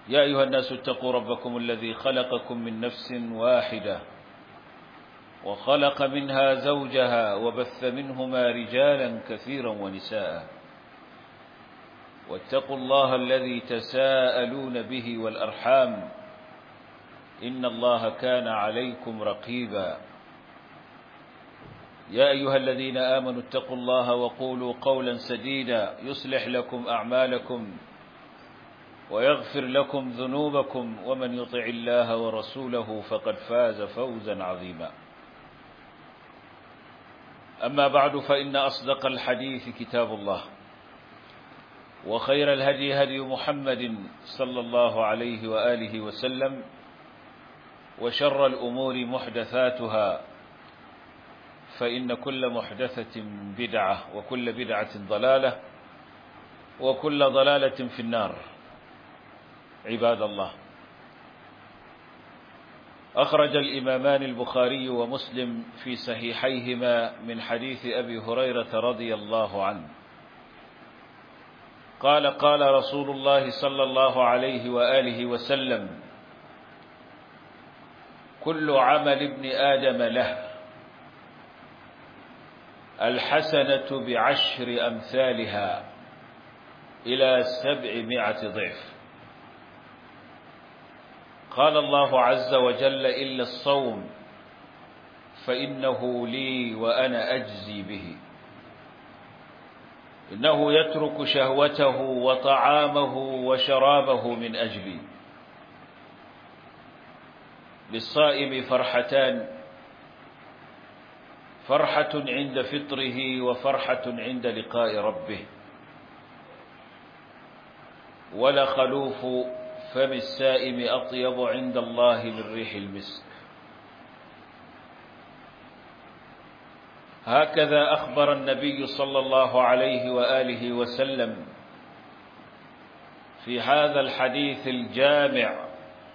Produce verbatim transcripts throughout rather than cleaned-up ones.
يا أيها الناس اتقوا ربكم الذي خلقكم من نفس واحدة وخلق منها زوجها وبث منهما رجالا كثيرا ونساء واتقوا الله الذي تساءلون به والأرحام إن الله كان عليكم رقيبا. يا أيها الذين آمنوا اتقوا الله وقولوا قولا سديدا يصلح لكم أعمالكم ويغفر لكم ذنوبكم ومن يطع الله ورسوله فقد فاز فوزا عظيما. أما بعد فإن أصدق الحديث كتاب الله وخير الهدي هدي محمد صلى الله عليه وآله وسلم وشر الأمور محدثاتها فإن كل محدثة بدعة وكل بدعة ضلالة وكل ضلالة في النار. عباد الله، أخرج الإمامان البخاري ومسلم في صحيحيهما من حديث أبي هريرة رضي الله عنه قال قال رسول الله صلى الله عليه وآله وسلم: كل عمل ابن آدم له، الحسنة بعشر أمثالها إلى سبعمائة ضعف. قال الله عز وجل: إلا الصوم فإنه لي وأنا أجزي به. إنه يترك شهوته وطعامه وشرابه من أجلي. للصائم فرحتان: فرحة عند فطره وفرحة عند لقاء ربه. ولخلوف فم السائم أطيب عند الله من ريح المسك. هكذا أخبر النبي صلى الله عليه وآله وسلم في هذا الحديث الجامع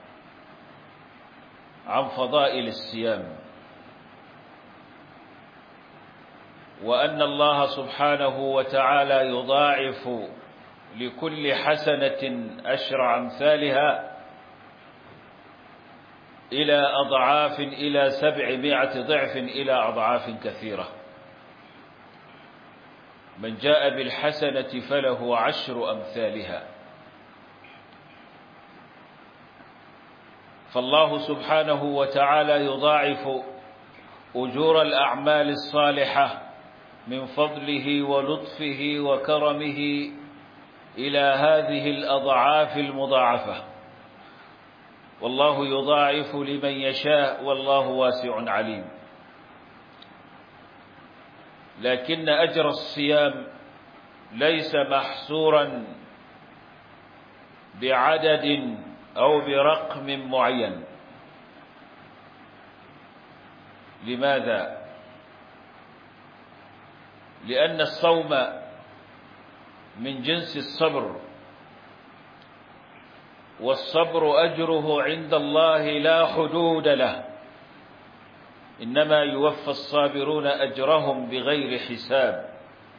عن فضائل الصيام، وأن الله سبحانه وتعالى يضاعف لكل حسنة أشر أمثالها إلى أضعاف إلى سبعمائة ضعف إلى أضعاف كثيرة. من جاء بالحسنة فله عشر أمثالها. فالله سبحانه وتعالى يضاعف أجور الأعمال الصالحة من فضله ولطفه وكرمه إلى هذه الأضعاف المضاعفة، والله يضاعف لمن يشاء والله واسع عليم. لكن أجر الصيام ليس محصورا بعدد أو برقم معين. لماذا؟ لأن الصوم من جنس الصبر، والصبر أجره عند الله لا حدود له، إنما يوفى الصابرون أجرهم بغير حساب.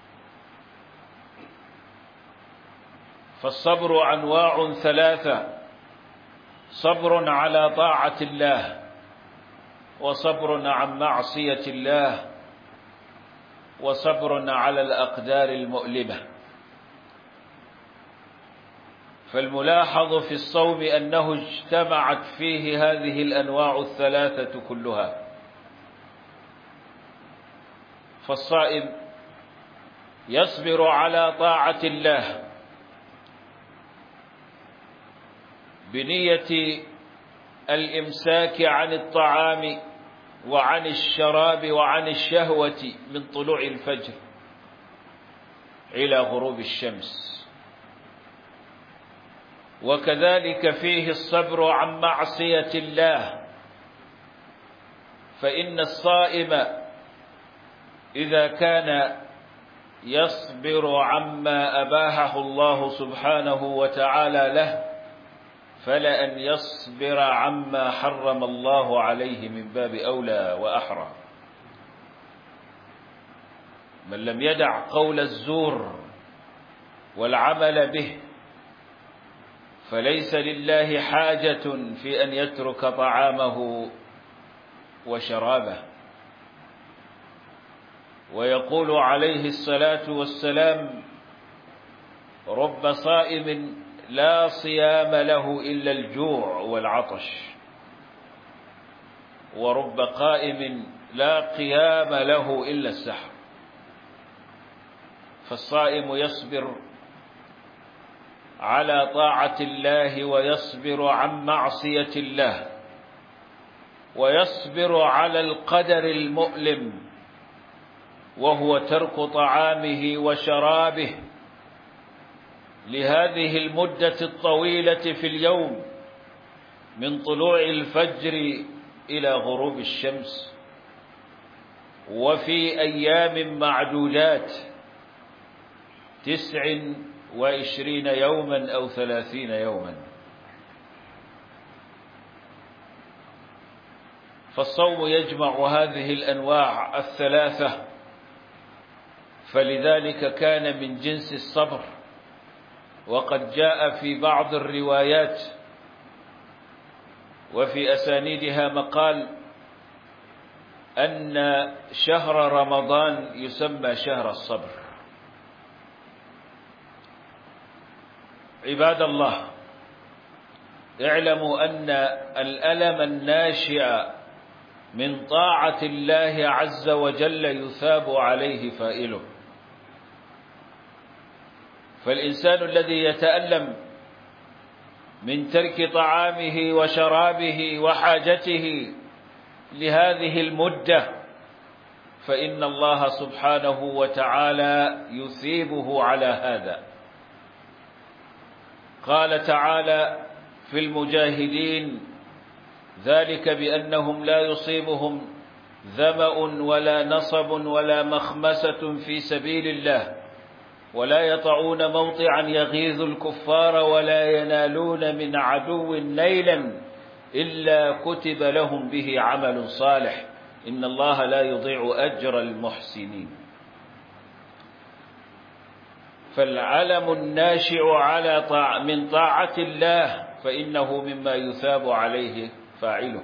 فالصبر أنواع ثلاثة: صبر على طاعة الله، وصبر عن معصية الله، وصبر على الأقدار المؤلمة. فالملاحظ في الصوم أنه اجتمعت فيه هذه الأنواع الثلاثة كلها. فالصائم يصبر على طاعة الله بنية الإمساك عن الطعام وعن الشراب وعن الشهوة من طلوع الفجر إلى غروب الشمس. وكذلك فيه الصبر عن معصية الله، فإن الصائم إذا كان يصبر عما أباحه الله سبحانه وتعالى له فلأن يصبر عما حرم الله عليه من باب أولى وأحرى. من لم يدع قول الزور والعمل به فليس لله حاجة في أن يترك طعامه وشرابه. ويقول عليه الصلاة والسلام: رب صائم لا صيام له إلا الجوع والعطش، ورب قائم لا قيام له إلا السحر. فالصائم يصبر على طاعة الله ويصبر عن معصية الله، ويصبر على القدر المؤلم وهو ترك طعامه وشرابه لهذه المدة الطويلة في اليوم من طلوع الفجر إلى غروب الشمس، وفي أيام معدودات تسع وعشرين يوما أو ثلاثين يوما. فالصوم يجمع هذه الأنواع الثلاثة، فلذلك كان من جنس الصبر. وقد جاء في بعض الروايات وفي أسانيدها مقال أن شهر رمضان يسمى شهر الصبر. عباد الله، اعلموا أن الألم الناشئ من طاعة الله عز وجل يثاب عليه فاعله. فالإنسان الذي يتألم من ترك طعامه وشرابه وحاجته لهذه المدة فإن الله سبحانه وتعالى يثيبه على هذا. قال تعالى في المجاهدين: ذلك بأنهم لا يصيبهم ظمأ ولا نصب ولا مخمسة في سبيل الله ولا يطعون موطعا يغيظ الكفار ولا ينالون من عدو نيلا إلا كتب لهم به عمل صالح إن الله لا يضيع أجر المحسنين. فالعلم الناشئ على طاع من طاعة الله فإنه مما يثاب عليه فاعله.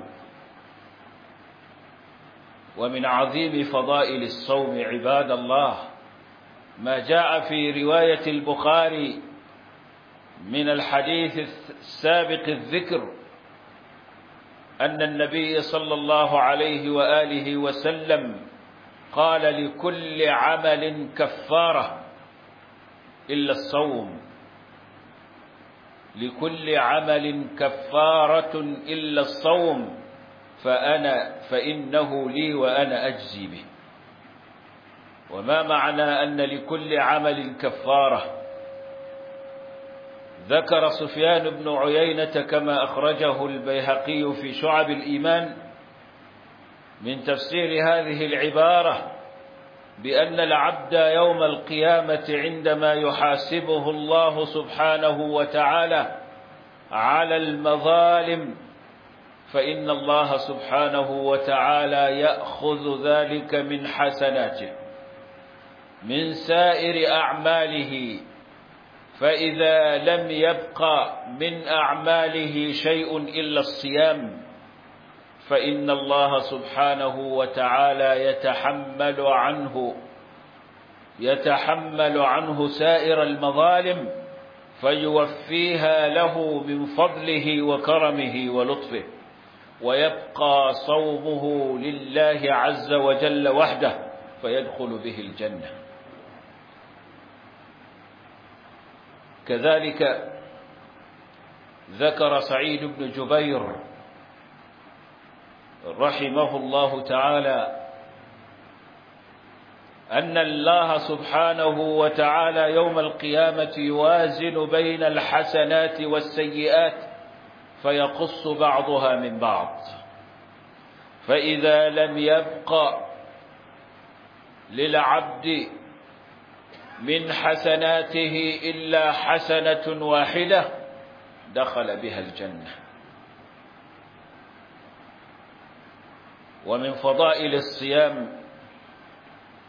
ومن عظيم فضائل الصوم عباد الله ما جاء في رواية البخاري من الحديث السابق الذكر أن النبي صلى الله عليه وآله وسلم قال: لكل عمل كفارة إلا الصوم، لكل عمل كفارة إلا الصوم فأنا فإنه لي وأنا أجزي به. وما معنى أن لكل عمل كفارة؟ ذكر سفيان بن عيينة كما أخرجه البيهقي في شعب الإيمان من تفسير هذه العبارة بأن العبد يوم القيامة عندما يحاسبه الله سبحانه وتعالى على المظالم فإن الله سبحانه وتعالى يأخذ ذلك من حسناته من سائر أعماله، فإذا لم يبق من أعماله شيء إلا الصيام فإن الله سبحانه وتعالى يتحمل عنه يتحمل عنه سائر المظالم فيوفيها له من فضله وكرمه ولطفه، ويبقى صومه لله عز وجل وحده فيدخل به الجنة. كذلك ذكر سعيد بن جبير رحمه الله تعالى أن الله سبحانه وتعالى يوم القيامة يوازن بين الحسنات والسيئات فيقص بعضها من بعض، فإذا لم يبق للعبد من حسناته إلا حسنة واحدة دخل بها الجنة. ومن فضائل الصيام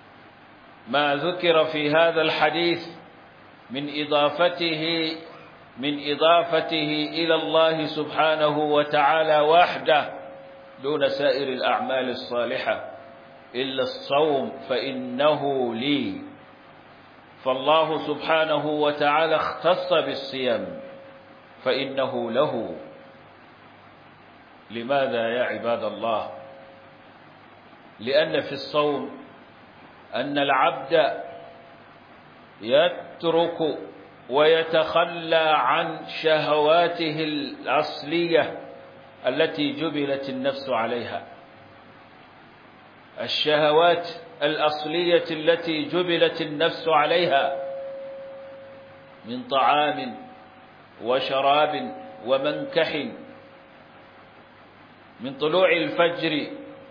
ما ذكر في هذا الحديث من إضافته من إضافته إلى الله سبحانه وتعالى وحده دون سائر الأعمال الصالحة إلا الصوم فإنه لي. فالله سبحانه وتعالى اختص بالصيام فإنه له. لماذا يا عباد الله؟ لأن في الصوم أن العبد يترك ويتخلى عن شهواته الأصلية التي جبلت النفس عليها، الشهوات الأصلية التي جبلت النفس عليها من طعام وشراب ومنكح، من طلوع الفجر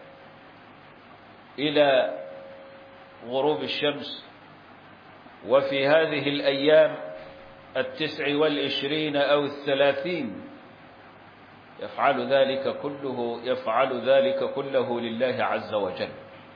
إلى غروب الشمس. وفي هذه الأيام التسع والعشرين أو الثلاثين يفعل ذلك كله يفعل ذلك كله لله عز وجل.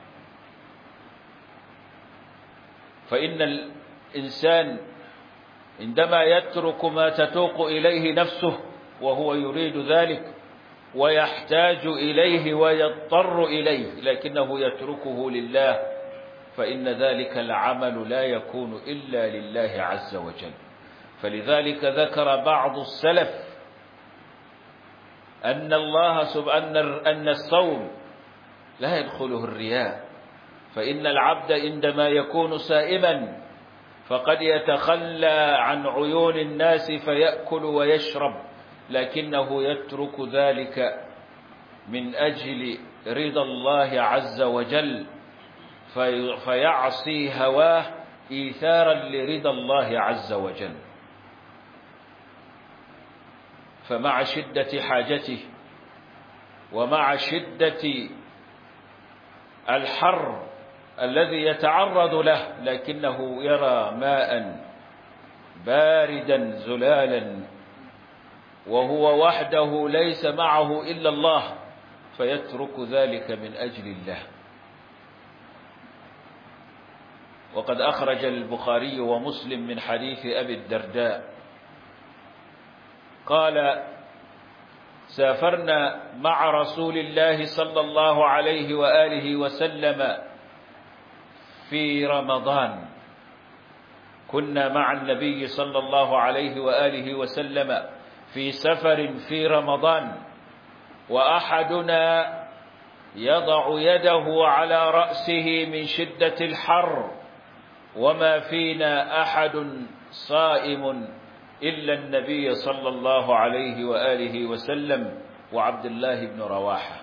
فإن الإنسان عندما يترك ما تتوق إليه نفسه وهو يريد ذلك ويحتاج إليه ويضطر إليه لكنه يتركه لله، فإن ذلك العمل لا يكون إلا لله عز وجل. فلذلك ذكر بعض السلف أن الله سبحانه أن الصوم لا يدخله الرياء، فإن العبد عندما يكون سائما فقد يتخلى عن عيون الناس فيأكل ويشرب، لكنه يترك ذلك من أجل رضا الله عز وجل، في فيعصي هواه إيثارا لرضا الله عز وجل. فمع شدة حاجته ومع شدة الحر الذي يتعرض له لكنه يرى ماء باردا زلالا وهو وحده ليس معه إلا الله، فيترك ذلك من أجل الله. وقد أخرج البخاري ومسلم من حديث أبي الدرداء قال: سافرنا مع رسول الله صلى الله عليه وآله وسلم في رمضان، كنا مع النبي صلى الله عليه وآله وسلم في سفر في رمضان، وأحدنا يضع يده على رأسه من شدة الحر، وما فينا أحد صائم إلا النبي صلى الله عليه وآله وسلم وعبد الله بن رواحة.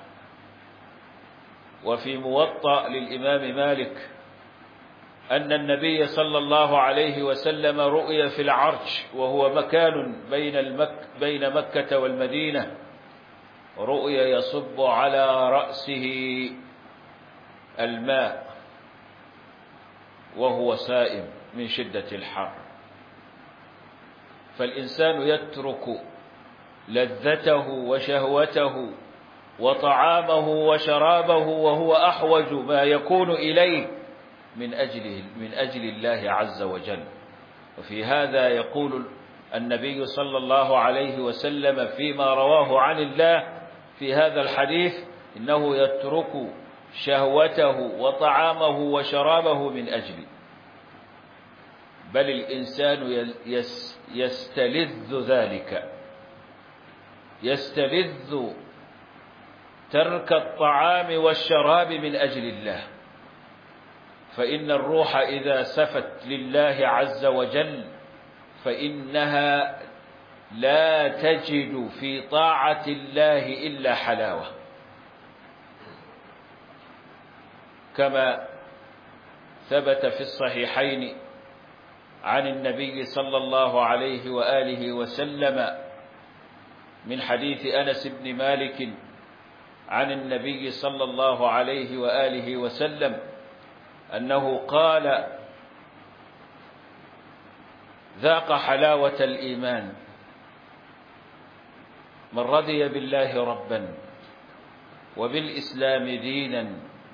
وفي موطأ للإمام مالك أن النبي صلى الله عليه وسلم رؤي في العرش، وهو مكان بين, المك بين مكة والمدينة، رؤي يصب على رأسه الماء وهو سائم من شدة الحر. فالإنسان يترك لذته وشهوته وطعامه وشرابه وهو أحوج ما يكون إليه من أجله من أجل الله عز وجل. وفي هذا يقول النبي صلى الله عليه وسلم فيما رواه عن الله في هذا الحديث: إنه يترك شهوته وطعامه وشرابه من أجلي. بل الإنسان يستلذ ذلك، يستلذ ترك الطعام والشراب من أجل الله. فإن الروح إذا سفت لله عز وجل فإنها لا تجد في طاعة الله إلا حلاوة، كما ثبت في الصحيحين عن النبي صلى الله عليه وآله وسلم من حديث أنس بن مالك عن النبي صلى الله عليه وآله وسلم أنه قال: ذاق حلاوة الإيمان من رضي بالله ربا وبالإسلام دينا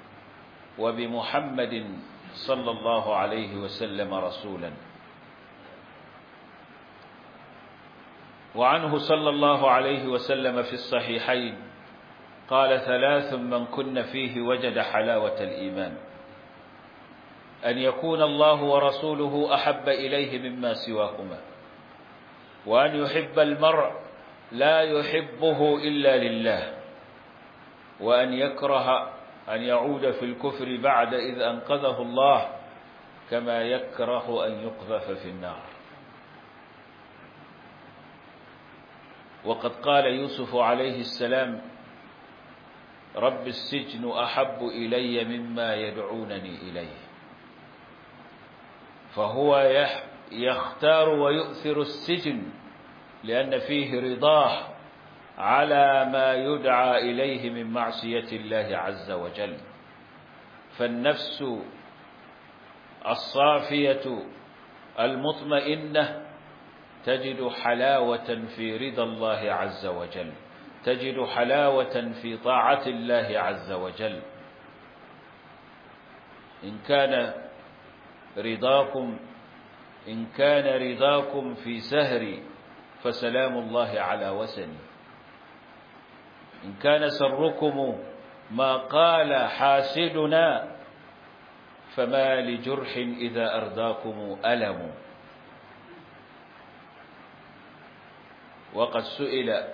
وبمحمد صلى الله عليه وسلم رسولا. وعنه صلى الله عليه وسلم في الصحيحين قال ثلاث من كن فيه وجد حلاوة الإيمان: أن يكون الله ورسوله أحب إليه مما سواهما، وأن يحب المرء لا يحبه إلا لله، وأن يكره أن يعود في الكفر بعد إذ أنقذه الله، كما يكره أن يقذف في النار. وقد قال يوسف عليه السلام: رب السجن أحب إلي مما يدعونني إليه. فهو يختار ويؤثر السجن لأن فيه رضاه على ما يدعى إليه من معصية الله عز وجل. فالنفس الصافية المطمئنة تجد حلاوة في رضا الله عز وجل، تجد حلاوة في طاعة الله عز وجل. إن كان رضاكم إن كان رضاكم في سهري فسلام الله على وسني. إن كان سركم ما قال حاسدنا فما لجرح إذا أرداكم ألم. وقد سئل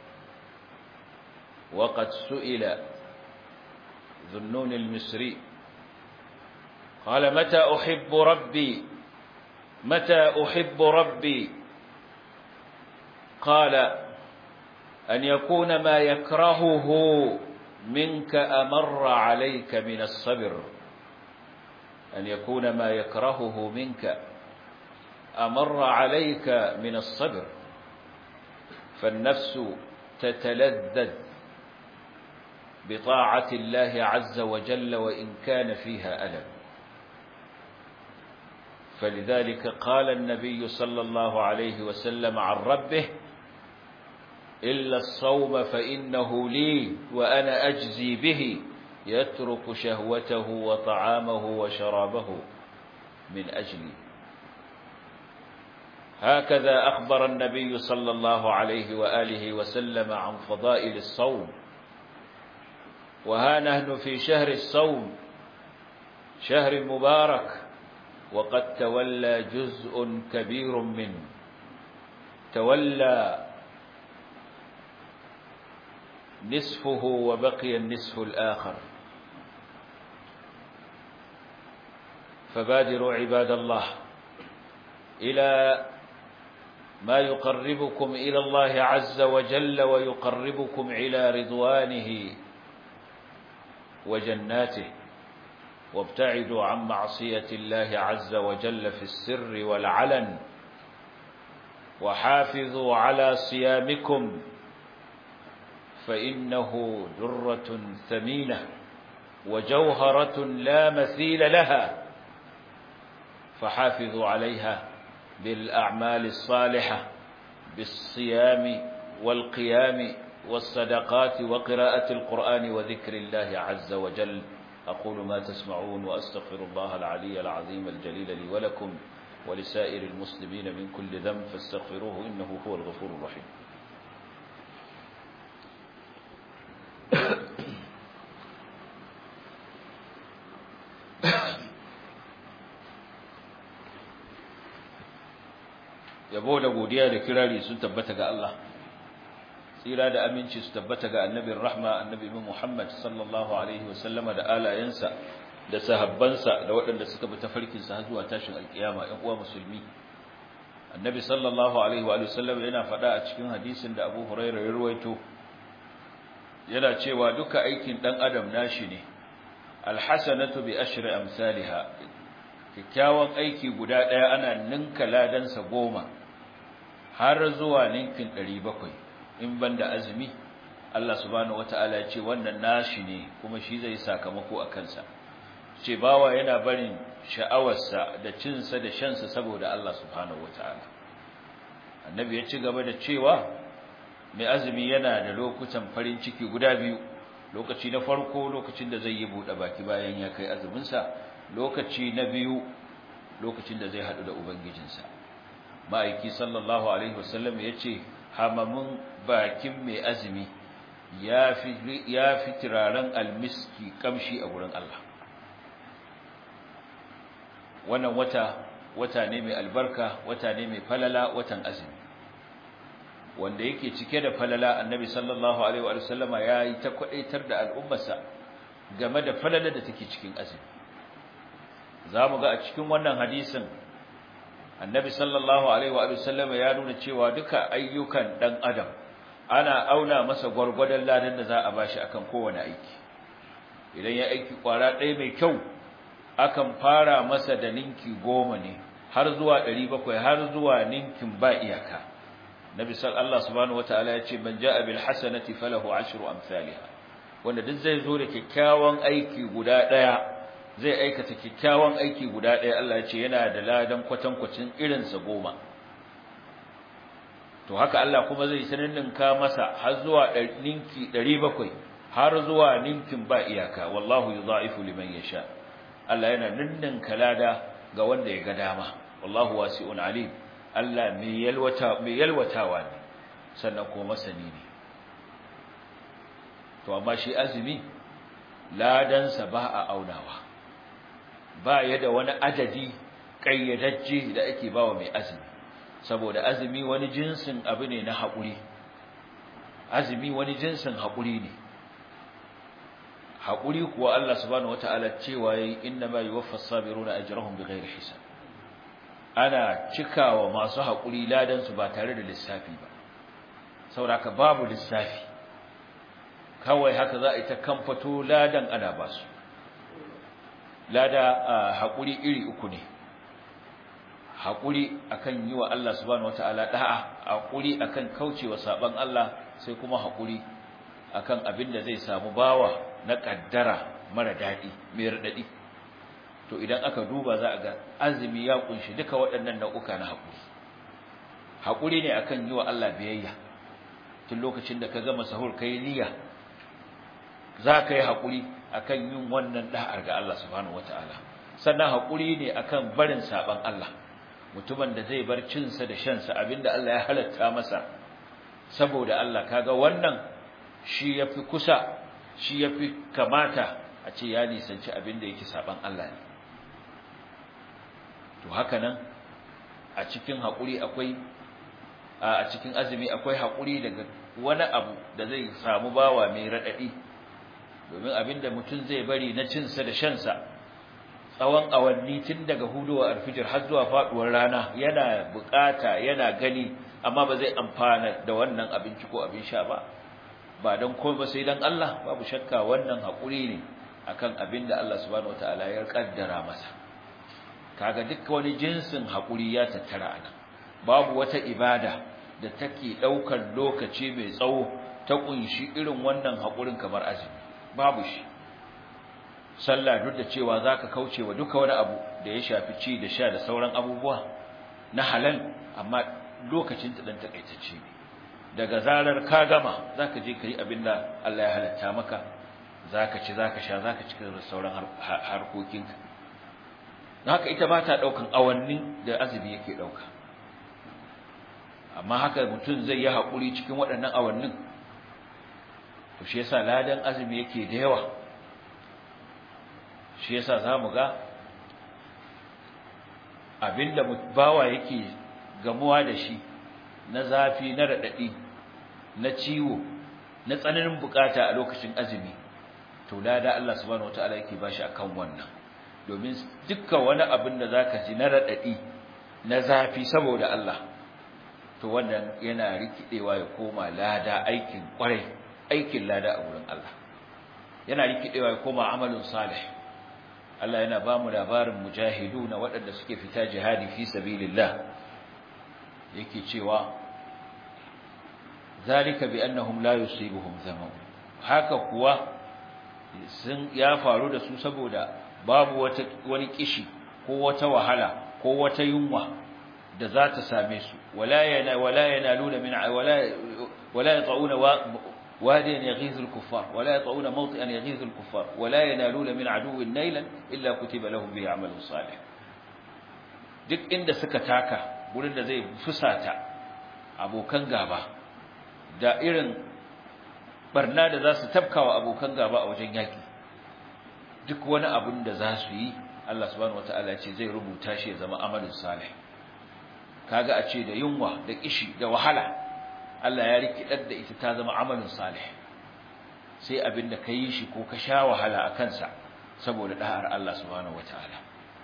وقد سئل ذو النون المصري قال: متى أحب ربي متى أحب ربي قال: أن يكون ما يكرهه منك أمر عليك من الصبر أن يكون ما يكرهه منك أمر عليك من الصبر. فالنفس تتلذذ بطاعة الله عز وجل وإن كان فيها ألم. فلذلك قال النبي صلى الله عليه وسلم عن ربه: إلا الصوم فإنه لي وأنا أجزي به، يترك شهوته وطعامه وشرابه من أجلي. هكذا أخبر النبي صلى الله عليه وآله وسلم عن فضائل الصوم. وها نحن في شهر الصوم، شهر مبارك، وقد تولى جزء كبير منه، تولى نصفه وبقي النصف الآخر. فبادروا عباد الله إلى ما يقربكم إلى الله عز وجل ويقربكم إلى رضوانه وجناته، وابتعدوا عن معصية الله عز وجل في السر والعلن، وحافظوا على صيامكم فإنه درة ثمينة وجوهرة لا مثيل لها، فحافظوا عليها بالأعمال الصالحة، بالصيام والقيام والصدقات وقراءة القرآن وذكر الله عز وجل. أقول ما تسمعون وأستغفر الله العلي العظيم الجليل لي ولكم ولسائر المسلمين من كل ذنب فاستغفروه إنه هو الغفور الرحيم. yabo da godiya da kirari sun tabbata ga Allah, tsira da aminci su tabbata ga annabin rahma annabi Muhammad sallallahu alaihi wasallama da alayensa da sahabbansa da waɗanda suka bi tafarkinsa har zuwa tashin alkiyama. Ɗan uwa musulmi, annabi sallallahu alaihi wa sallam yana faɗa a cikin hadisin da Abu Hurairah ya ruwaito, yana cewa duka aikin ɗan adam nashi ne, alhasanatu bi ashri amsalha, kyakkyawan aiki guda ɗaya ana ninka ladansa goma har zuwa ninkin ɗari bakwai. In banda azumi, Allah subhanahu wata'ala ya ce wannan nashi ne kuma shi zai sakamako a kansa. Ce bawa yana barin sha'awarsa da cinsa da shansa saboda Allah subhanahu wata'ala. Annabi ya ci gaba da cewa mai azumi yana da lokutan farin ciki guda biyu. Lokaci na farko lokacin da zai yi buɗe baki bayan ya kai azuminsa, lokaci na biyu lokacin da zai haɗu da ubangijinsa. Ma'aiki sallallahu alaihi wasallam ya ce hamamin bakin mai azumi ya fi ya fi turaren almiski kamshi a gurin Allah wannan wata wata ne mai albarka wata ne mai falala watan azumi wanda yake cike da falala annabi sallallahu alaihi wa sallama yayi ta kwadaitar da al'ummarsa game da falala da take cikin azumi zamu ga a cikin wannan hadisin annabi sallallahu alaihi wa sallama ya nuna cewa duka ayyukan dan adam ana auna masa gurgurdan ladan da za a bashi akan kowane aiki idan ya aiki kwara ɗaya mai kyau akan fara masa da ninki goma ne har zuwa ɗari bakwai har zuwa ninkin ba iyaka nabi sallallahu subhanahu wataala ya ce man jaa bil hasanati falahu ashru amsalha wanda duk zai zo da kyakkyawan aiki guda ɗaya zai aikata kyakkyawan aiki guda ɗaya Allah ya ce yana da ladan kwatankwacin irin sa goma to haka Allah kuma zai saninninka masa har zuwa ninki ɗari bakwai har zuwa ninkin ba iyaka wallahu yudha'ifu liman yasha Allah yana ninninka lada ga wanda ya ga dama wallahu wasi'un alim Allah mai yalwata mai yalwatawa ne sannan kuma masani ne to amma shi azumi ladan sa ba a aunawa ba ya da wani adadi kayyadajje da ake bawa mai azumi saboda azumi wani jinsin abu ne na haƙuri azumi wani jinsin haƙuri ne haƙuri kuwa Allah subhanahu wataala cewa yayi innama yuwaffas sabiruna ajrahum bighairi hisab ana cikawa masu haƙuri ladan su ba tare da lissafi ba saboda babu lissafi kawai haka za a yi ta kamfato ladan ana ba su lada haƙuri iri uku ne haƙuri akan yi wa Allah subhanahu wataala da'a haƙuri akan kaucewa saban Allah sai kuma haƙuri akan abin da zai samu bawa na kaddara mara dadi mai radadi to idan aka duba za a ga azumi ya kunshi duka waɗannan nau'uka na haƙuri haƙuri ne akan yi wa Allah biyayya tun lokacin da ka gama sahur kai niyya za ka yi haƙuri akan yin wannan da'ar ga Allah subhanahu wataala sannan haƙuri ne akan barin saban Allah mutumin da zai bar cinsa da shansa abinda Allah ya halatta masa saboda Allah kaga wannan shi yafi kusa shi yafi kamata a ce ya nisanci abinda yake saban Allah ne to haka nan a cikin haƙuri akwai a cikin azumi akwai haƙuri daga wani abu da zai samu bawa mai radadi domin abinda mutum zai bari na cinsa da shansa tsawon awanni tun daga hudowa alfijir har zuwa faduwar rana yana bukata yana gani amma ba zai amfana da wannan abinci ko abin sha ba ba dan komai ba sai dan Allah babu shakka wannan hakuri ne akan abin da Allah subhanahu wataala ya kaddara masa kaga duk wani jinsin hakuri ya tattara ana babu wata ibada da take daukar lokaci mai tsawo ta kunshi irin wannan hakurin kamar azumi babu shi sallah duk da cewa zaka kaucewa duka wani abu da ya shafi ci da sha da sauran abubuwa na halal amma lokacin ta dan takaitacce ne daga zarar ka gama zaka je kai abinda Allah ya halatta maka zaka ci zaka sha zaka ci da sauran harkokinka haka ita ba ta daukan awannin da azumi yake dauka amma haka mutum zai yi hakuri cikin waɗannan awannin to shi yasa ladan azumi yake da yawa shi yasa zamu ga abinda bawa yake gamuwa da shi na zafi na radadi na ciwo na tsananin bukata a lokacin azumi to lada Allah subhanahu wataala yake bashi akan wannan domin dukkan wani abin da zaka ji na radadi na zafi saboda Allah to wannan yana rikidewa ya koma lada aikin kwarai aikin lada a wurin Allah yana rikidewa ya koma amalin salih Allah yana ba mu labarin mujahiduna waɗanda suke fita jihadi fi sabilillah yake cewa zalika bi annahum la yusibuhum zamam haka kuwa sun ya faru da su saboda babu wata wani kishi ko wata wahala ko wata yunwa da za ta same su wala yana wala yanaluna min wala wala yatauna واديا يغيظ الكفار ولا يطؤون موطئا يغيظ الكفار ولا ينالون من عدو نيلا إلا كتب لهم به عمل صالح duk inda suka taka gurin da zai fusata abokan gaba da irin barna da za su tafkawa abokan gaba a wajen yaki duk wani abin da za su yi Allah subhanahu wataala ya ce zai rubuta shi ya zama amalin salih kaga a ce da yunwa da kishi da wahala Allah ya rikidar da ita ta zama amalin salih sai abin da kai shi ko ka sha wahala a kansa saboda da'ar Allah subhanahu wataala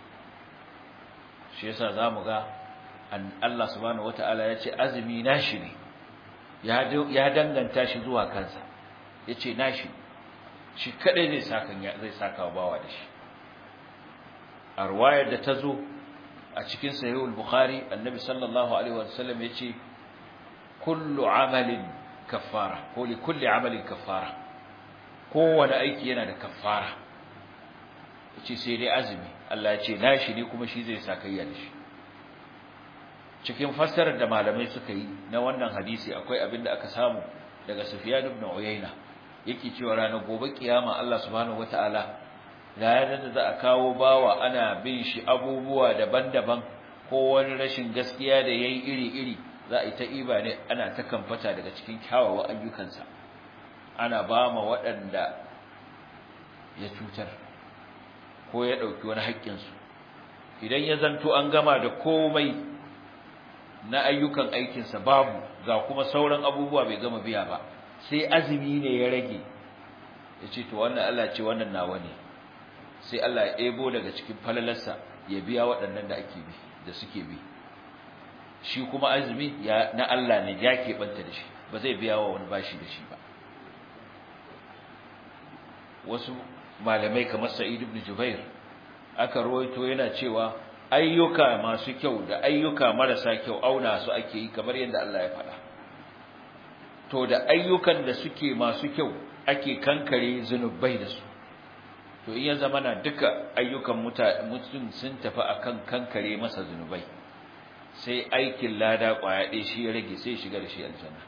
shi yasa zamu ga Allah subhanahu wataala ya ce azumi nashi ne ya danganta shi zuwa kansa yace nashi shi kadai zai saka zai saka bawa da shi a riwayar da tazo a cikin sahih al-bukhari annabi sallallahu alaihi wasallam yace kullu amalin kaffara ko li kulli amalin kaffara kowane aiki yana da kaffara yace sai dai azumi Allah yace nashi ne kuma shi zai saka da shi cikin fassarar da malamai suka yi na wannan hadisi akwai abin da aka samu daga Sufyan ibn Uyayna yake cewa ranar gobe kiyama Allah subhanahu wataala ranar da za a kawo bawa ana bin shi abubuwa daban-daban ko wani rashin gaskiya da yayi iri-iri za a yi ta iba ne ana ta kamfata daga cikin kyawawan ayyukansa ana ba ma waɗanda ya cutar ko ya ɗauki wani haƙƙinsu idan ya zanto an gama da komai na ayyukan aikinsa babu ga kuma sauran abubuwa bai gama biya ba sai azumi ne ya rage ya ce to wannan Allah ce wannan nawa ne sai Allah ya ebo daga cikin falalarsa ya biya waɗannan da ake bi da suke bi shi kuma azumi ya na Allah ne ya keɓanta da shi ba zai biya wa wani bashi da shi ba wasu malamai kamar Sa'id ibn Jubair aka rawaito yana cewa ayyuka masu kyau da ayyuka marasa kyau auna su ake yi kamar yadda Allah ya faɗa to da ayyukan da suke masu kyau ake kankare zunubai da su to in ya zama na duka ayyukan mutum sun tafi akan kankare masa zunubai sai aikin lada kwaya ɗaya shi ya rage sai shiga da shi aljanna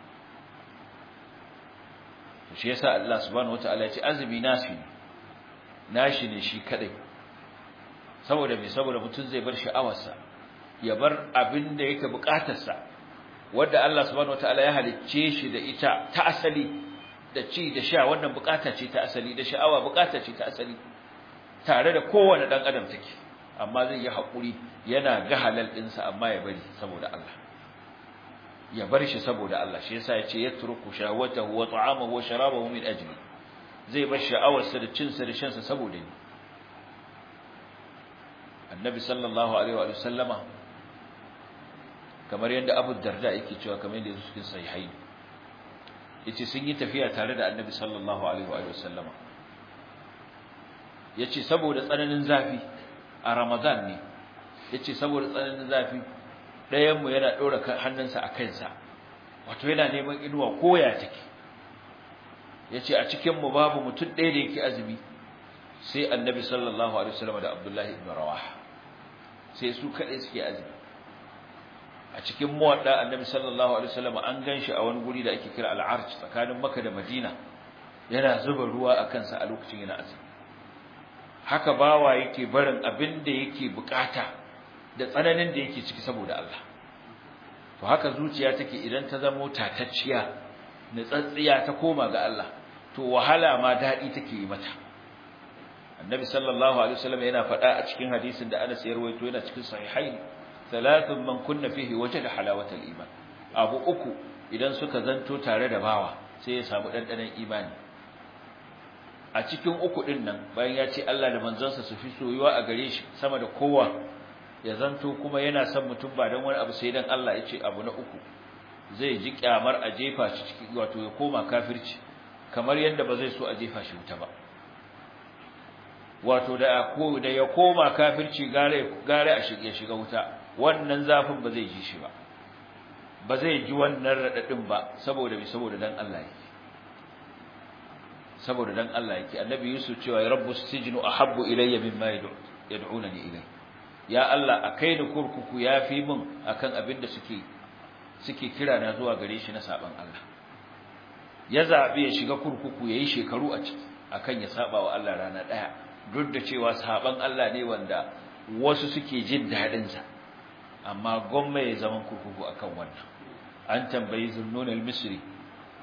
to shi yasa Allah subhanahu wataala ya ce azumi nashi ne nashi ne shi kadai saboda me saboda mutum zai bar sha'awarsa ya bar abin da yake bukatarsa wanda Allah subhanahu wataala ya halicce shi da ita ta asali da ci da sha wannan bukata ce ta asali da sha'awa bukata ce ta asali tare da kowane dan adam take amma zai yi hakuri yana ga halal dinsa amma ya bari saboda Allah ya bar shi saboda Allah shi yasa yace yatruku shahwatahu wa ta'amahu wa sharabahu min ajli zai bar sha'awarsa da cinsa da shansa saboda ni annabi sallallahu alaihi wa sallama kamar yadda Abu Darda yake cewa kamar yadda yake cikin sahihai yace sun yi tafiya tare da annabi sallallahu alaihi wa sallama yace saboda tsananin zafi a Ramadan ne yace saboda tsananin zafi ɗayan mu yana dora hannunsa a kansa wato yana neman inuwa koya take yace a cikin mu babu mutum ɗaya da yake azumi sai annabi sallallahu alaihi wasallam da Abdullah ibn Rawaha sai su kadai suke azumi a cikin muwadda annabi sallallahu alaihi wasallam an ganshi a wani guri da ake kira al-Arj tsakanin Makka da Madina yana zuba ruwa a kansa a lokacin yana azumi haka bawa yake barin abin da yake bukata da tsananin da yake ciki saboda Allah to haka zuciya take idan ta zama tatacciya nutsatsiya ta koma ga Allah to wahala ma dadi take yi mata annabi sallallahu alaihi wasallam yana faɗa a cikin hadisin da Anas ya rawaito yana cikin sahihain thalathun man kunna fihi wajada halawatal iman abu uku idan suka zanto tare da bawa sai ya samu dandanan imani a cikin uku din nan bayan ya ce Allah da manzansa su fi soyuwa a gare shi sama da kowa ya zanto kuma yana son mutum ba dan wani abu sai dan Allah ya ce abu na uku zai ji kyamar a jefa shi ciki wato ya koma kafirci kamar yadda ba zai so a jefa shi wuta ba wato da ko da ya koma kafirci gare gare a shige shiga wuta wannan zafin ba zai ji shi ba ba zai ji wannan radadin ba saboda bi saboda dan Allah yake saboda dan Allah yake annabi Yusuf cewa ya rabbus sijnu ahabbu ilayya mimma yad'unani ilay ya Allah akai ni kurkuku yafi min akan abin da suke suke kira na zuwa gare shi na saban Allah ya zabi ya shiga kurkuku yayi shekaru a ciki akan ya saba wa Allah rana daya duk da cewa saban Allah ne wanda wasu suke jin dadin sa amma gomma ya zaman kurkuku akan wannan an tambayi Zunnun al-Misri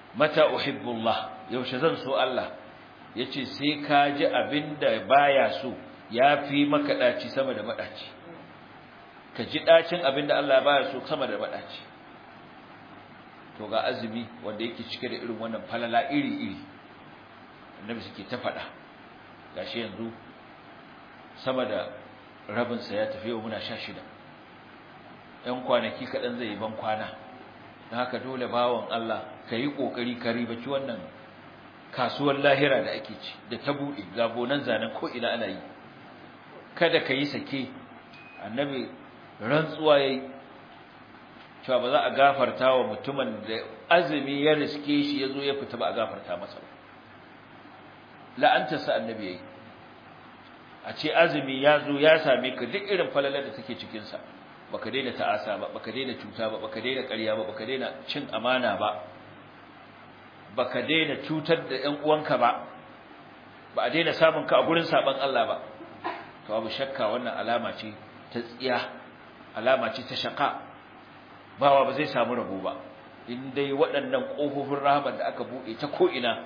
mata uhibbullah yaushe zan so Allah yace sai ka ji abinda baya so yafi maka daci sama da madaci ka ji dacin abinda Allah baya so sama da madaci to ga azumi wanda yake cike da irin wannan falala iri iri annabi suke ta fada gashi yanzu sama da rabin sa ya tafi yau muna sha shida ɗan kwanaki kadan zai yi ban kwana dan haka dole bawon Allah kai kokari ka ribaci wannan kasuwar lahira da ake ci da ta bude gabonan zanen ko ina ana yi kada kai sake annabi rantsuwa yayi cewa ba za a gafarta wa mutumin da azumi ya riske shi yazo ya fita ba a gafarta masa ba la'anta sa annabi yayi a ce azumi yazo ya same ka duk irin falalar da take cikin sa baka daina ta'asa ba baka daina cuta ba baka daina ƙarya ba baka daina cin amana ba baka daina cutar da ƴan uwanka ba ba a daina samun ka a gurin saban Allah ba to babu shakka wannan alama ce ta tsiya alama ce ta shaka bawa ba zai samu rabo ba in dai waɗannan ƙofofin rahama da aka buɗe ta ko ina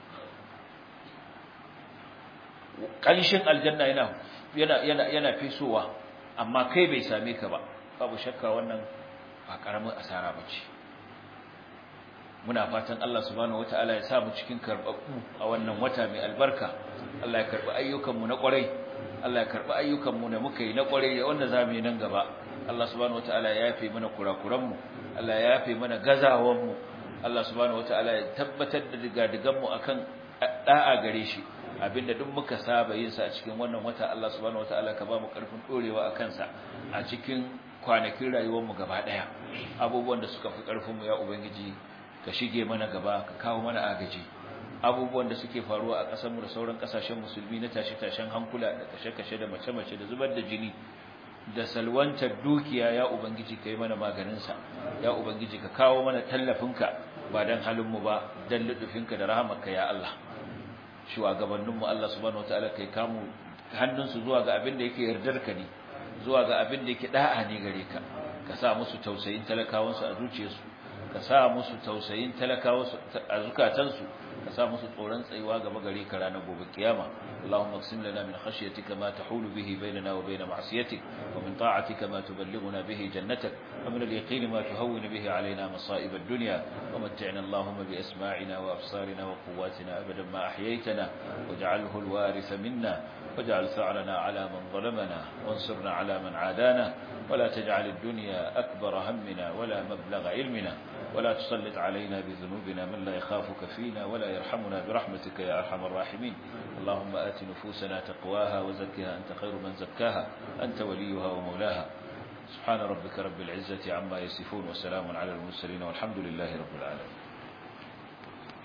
ƙanshin aljanna yana yana yana yana fesowa amma kai bai same ka ba babu shakka wannan ba karamin asara bace muna fatan Allah subhanahu wataala ya sa mu cikin karbabbu a wannan wata mai albarka Allah ya karbi ayyukan mu na kwarai Allah ya karbi ayyukan mu da muka yi na kwarai da wanda zamu yi nan gaba Allah subhanahu wataala ya yafe mana kurakuran mu Allah ya yafe mana gazawan mu Allah subhanahu wataala ya tabbatar da digadigan mu akan da'a gare shi abinda duk muka saba yin sa a cikin wannan wata Allah subhanahu wataala ka ba mu karfin dorewa akan sa a cikin kwanakin rayuwar mu gaba daya abubuwan da suka fi karfin mu ya ubangiji ka shige mana gaba ka kawo mana agaji abubuwan da suke faruwa a kasar mu da sauran kasashen musulmi na tashi-tashin hankula da kashe-kashe da mace-mace da zubar da jini da salwantar dukiya ya ubangiji kai mana maganin sa ya ubangiji ka kawo mana tallafinka ba dan halin mu ba dan ludufinka da rahamarka ya Allah shugabannin mu Allah subhanahu wataala kai kamu hannunsu zuwa ga abin da yake yardarka ne zuwa ga abin da yake da'a ne gare ka ka sa musu tausayin talakawansu a zuciyarsu ka sa musu tausayin talakawansu a zukatansu ka sa musu tsoron tsayuwa gaba gare ka ranar gobe kiyama Allahumma qsim lana min khashyatika ma tahulu bihi bainana wa bain ma'siyatik wa min ta'atika ma tuballighuna bihi jannatak wa min al-yaqini ma tuhawwinu bihi alaina masa'ib ad-dunya wa mat'ina Allahumma bi asma'ina wa absarina wa quwwatina abadan ma ahyaytana waj'alhu al-waritha minna waj'al tha'rana 'ala man zalamana wansurna 'ala man 'adana ولا تجعل الدنيا أكبر همنا ولا مبلغ علمنا ولا تسلط علينا بذنوبنا من لا يخافك فينا ولا يرحمنا برحمتك يا أرحم الراحمين اللهم آت نفوسنا تقواها وزكها أنت خير من زكاها أنت وليها ومولاها سبحان ربك رب العزة عما يصفون وسلام على المرسلين والحمد لله رب العالمين